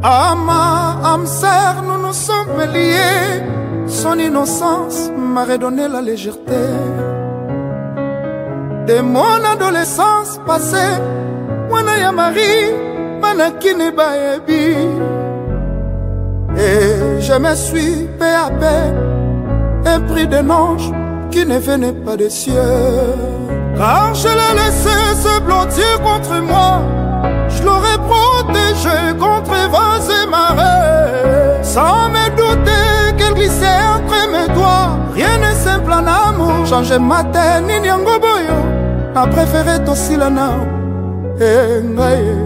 Ama, âme sœur, nous nous sommes liés. Son innocence m'a redonné la légèreté. De mon adolescence passée, Mwana ya Marie, manakine baebi. Et je me suis peu à peu épris d'un ange qui ne venait pas des cieux. Car je l'ai laissé se blottir contre moi, je l'aurais protégé contre vents et marées. Sans me douter qu'elle glissait entre mes doigts. Rien n'est simple en amour. Changer matin, ni nyango boyo. A préféré Tosilana. Eh, ngaye.